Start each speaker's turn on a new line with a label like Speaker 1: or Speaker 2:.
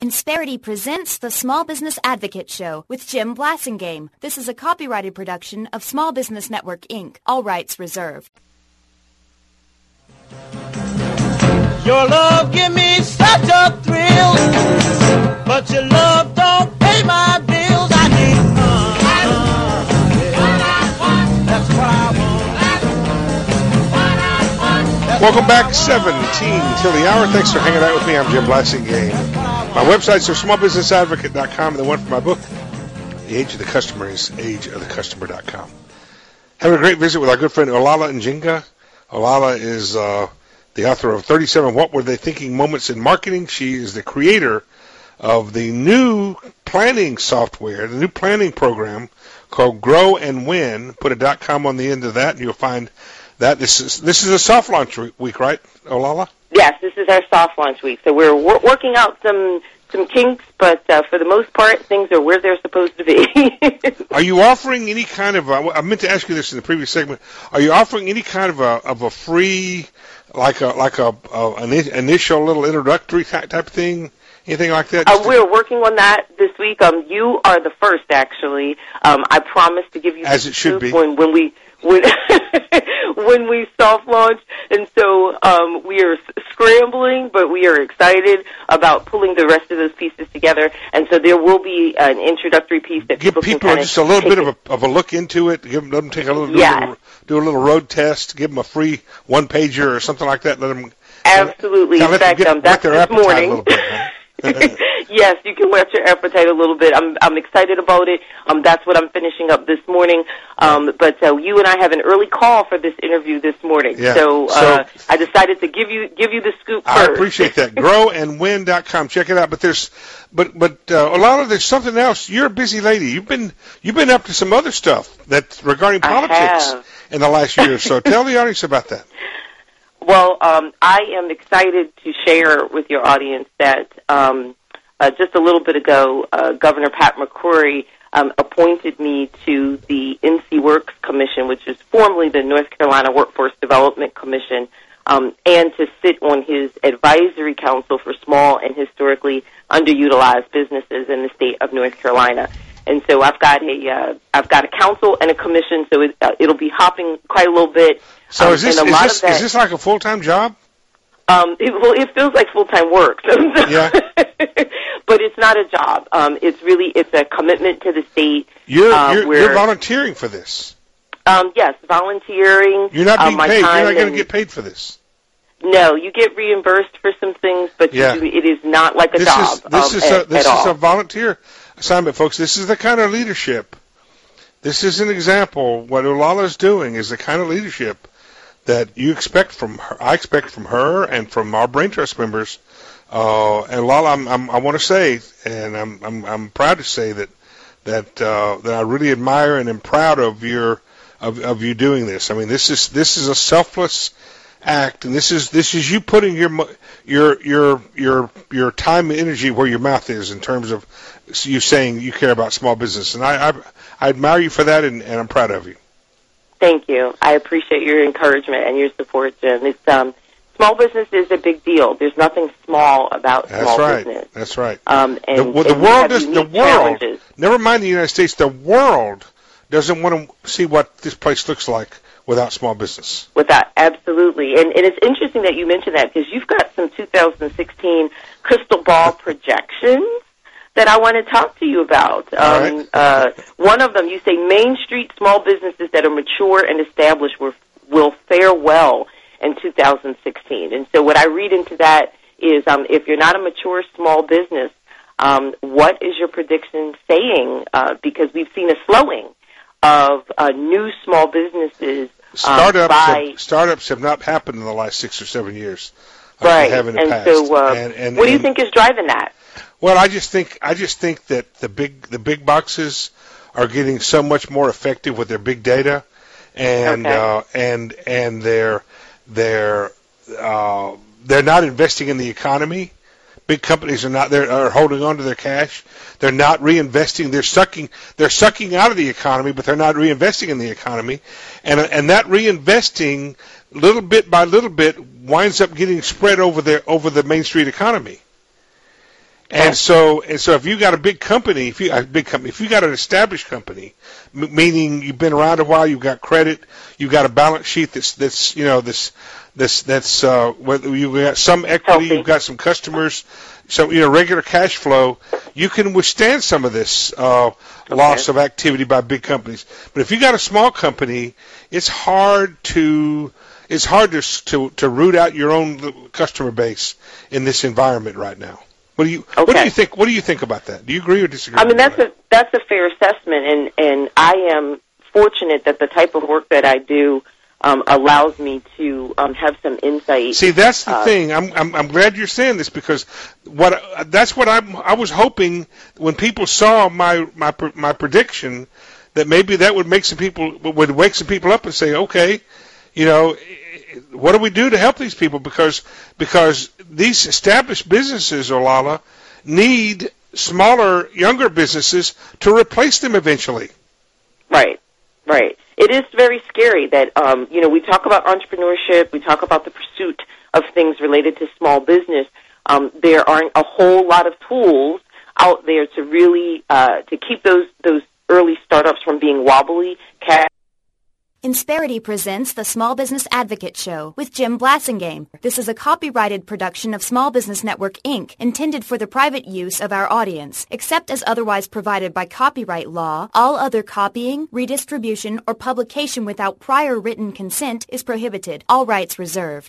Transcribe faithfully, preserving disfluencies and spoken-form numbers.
Speaker 1: Insperity presents the Small Business Advocate Show with Jim Blasingame. This is a copyrighted production of Small Business Network, Incorporated. All rights reserved.
Speaker 2: Your love give me such a thrill, but your love don't pay my bills. I need uh, uh, that's what I want.
Speaker 3: Welcome back, seventeen till the hour. Thanks for hanging out with me. I'm Jim Blasingame. My websites are small business advocate dot com, and the one for my book, The Age of the Customer, is age of the customer dot com. Having a great visit with our good friend Olala Njinga. Olala is uh, the author of thirty-seven What Were They Thinking Moments in Marketing. She is the creator of the new planning software, the new planning program called Grow and Win. Put a .com on the end of that, and you'll find that this is this is a soft launch week, right, Olala?
Speaker 4: Yes, this is our soft launch week. So we're wor- working out some some kinks, but uh, for the most part, things are where they're supposed to be.
Speaker 3: Are you offering any kind of? Uh, I meant to ask you this in the previous segment. Are you offering any kind of a of a free, like a like a, a an initial little introductory type type thing? Anything like that?
Speaker 4: Uh, we're working on that this week. Um, you are the first, actually. Um, I promise to give you
Speaker 3: as it should be
Speaker 4: when when we when when we soft launch, and so um, we are scrambling, but we are excited about pulling the rest of those pieces together. And so there will be an introductory piece that
Speaker 3: give
Speaker 4: people,
Speaker 3: people
Speaker 4: can
Speaker 3: just a little bit of a of a look into it. Give them, let them take a little,
Speaker 4: yes.
Speaker 3: little do a little road test. Give them a free one pager or something like that. Let them
Speaker 4: absolutely.
Speaker 3: Let,
Speaker 4: in fact,
Speaker 3: get,
Speaker 4: um, that's
Speaker 3: their
Speaker 4: this morning.
Speaker 3: A little bit, huh?
Speaker 4: Yes, you can whet your appetite a little bit. I'm I'm excited about it. Um, that's what I'm finishing up this morning. Um, but uh, you and I have an early call for this interview this morning.
Speaker 3: Yeah.
Speaker 4: So, uh,
Speaker 3: so
Speaker 4: I decided to give you give you the scoop
Speaker 3: I
Speaker 4: first.
Speaker 3: appreciate that. grow and win dot com. Check it out. But there's, but but uh, Olala, there's something else. You're a busy lady. You've been you've been up to some other stuff that's regarding politics in the last year or so. Tell the audience about that.
Speaker 4: Well, um, I am excited to share with your audience that um, uh, just a little bit ago, uh, Governor Pat McCrory um, appointed me to the N C Works Commission, which is formerly the North Carolina Workforce Development Commission, um, and to sit on his advisory council for small and historically underutilized businesses in the state of North Carolina. And so I've got a uh, I've got a council and a commission, so it, uh, it'll be hopping quite a little bit.
Speaker 3: So
Speaker 4: um,
Speaker 3: is this
Speaker 4: is
Speaker 3: this,
Speaker 4: that,
Speaker 3: is this like a full time job?
Speaker 4: Um, it, well, it feels like full time work.
Speaker 3: Yeah.
Speaker 4: But it's not a job. Um, it's really it's a commitment to the state.
Speaker 3: You're
Speaker 4: uh,
Speaker 3: you're,
Speaker 4: where,
Speaker 3: you're volunteering for this.
Speaker 4: Um, yes, volunteering.
Speaker 3: You're not being
Speaker 4: uh, my
Speaker 3: paid. You're not going
Speaker 4: and,
Speaker 3: to get paid for this.
Speaker 4: No, you get reimbursed for some things, but
Speaker 3: yeah.
Speaker 4: you, it is not like a
Speaker 3: this
Speaker 4: job.
Speaker 3: Is, this
Speaker 4: um,
Speaker 3: is
Speaker 4: at,
Speaker 3: a this
Speaker 4: at
Speaker 3: is
Speaker 4: all.
Speaker 3: a volunteer assignment, folks. This is the kind of leadership. This is an example. What Olala is doing is the kind of leadership that you expect from her. I expect from her and from our Brain Trust members. Uh, and Olala, I'm, I'm, I want to say, and I'm, I'm, I'm proud to say that that uh, that I really admire and am proud of your of, of you doing this. I mean, this is this is a selfless act, and this is this is you putting your your your your your time and energy where your mouth is in terms of you saying you care about small business, and I I, I admire you for that, and, and I'm proud of you.
Speaker 4: Thank you. I appreciate your encouragement and your support, Jim. It's um, small business is a big deal. There's nothing small about
Speaker 3: That's
Speaker 4: small
Speaker 3: right.
Speaker 4: business.
Speaker 3: That's right.
Speaker 4: Um, and,
Speaker 3: the, well, the
Speaker 4: and we
Speaker 3: world
Speaker 4: have
Speaker 3: does the
Speaker 4: unique
Speaker 3: world.
Speaker 4: challenges.
Speaker 3: Never mind the United States. The world doesn't want to see what this place looks like without small business.
Speaker 4: Without, absolutely. And, and it's interesting that you mentioned that because you've got some two thousand sixteen crystal ball projections that I want to talk to you about. Um,
Speaker 3: right.
Speaker 4: uh, one of them, you say Main Street small businesses that are mature and established will, will fare well in two thousand sixteen. And so what I read into that is um, if you're not a mature small business, um, what is your prediction saying? Uh, because we've seen a slowing of uh, new small businesses.
Speaker 3: Startups,
Speaker 4: um, by,
Speaker 3: have, startups have not happened in the last six or seven years.
Speaker 4: Like right.
Speaker 3: They have in the
Speaker 4: and
Speaker 3: past.
Speaker 4: so, uh,
Speaker 3: and, and,
Speaker 4: what do you
Speaker 3: and,
Speaker 4: think is driving that?
Speaker 3: Well, I just think I just think that the big the big boxes are getting so much more effective with their big data, and
Speaker 4: okay.
Speaker 3: uh, and and they're they're uh, they're not investing in the economy. Big companies are not they're are holding on to their cash. They're not reinvesting. They're sucking they're sucking out of the economy, but they're not reinvesting in the economy, and and that reinvesting little bit by little bit winds up getting spread over the over the Main Street economy. And so, and so, if you got a big company, if you a big company, if you got an established company, m- meaning you've been around a while, you've got credit, you've got a balance sheet that's that's you know this this that's uh, whether you've got some equity,
Speaker 4: Healthy.
Speaker 3: you've got some customers, so you know regular cash flow, you can withstand some of this uh, okay. loss of activity by big companies. But if you got a small company, it's hard to it's hard to to, to root out your own customer base in this environment right now. What do you
Speaker 4: okay.
Speaker 3: What do you think? What do you think about that? Do you agree or disagree?
Speaker 4: I mean, that's
Speaker 3: that?
Speaker 4: a that's a fair assessment, and and I am fortunate that the type of work that I do um, allows me to um, have some insight.
Speaker 3: See, that's the
Speaker 4: uh,
Speaker 3: thing. I'm, I'm I'm glad you're saying this because what that's what I I was hoping when people saw my my my prediction that maybe that would make some people would wake some people up and say, okay, you know, what do we do to help these people? Because because these established businesses, Olala, need smaller, younger businesses to replace them eventually.
Speaker 4: Right, right. It is very scary that, um, you know, we talk about entrepreneurship, we talk about the pursuit of things related to small business. Um, there aren't a whole lot of tools out there to really, uh, to keep those, those early startups from being wobbly. Cash
Speaker 1: Insperity presents the Small Business Advocate Show with Jim Blasingame. This is a copyrighted production of Small Business Network, Incorporated, intended for the private use of our audience. Except as otherwise provided by copyright law, all other copying, redistribution, or publication without prior written consent is prohibited. All rights reserved.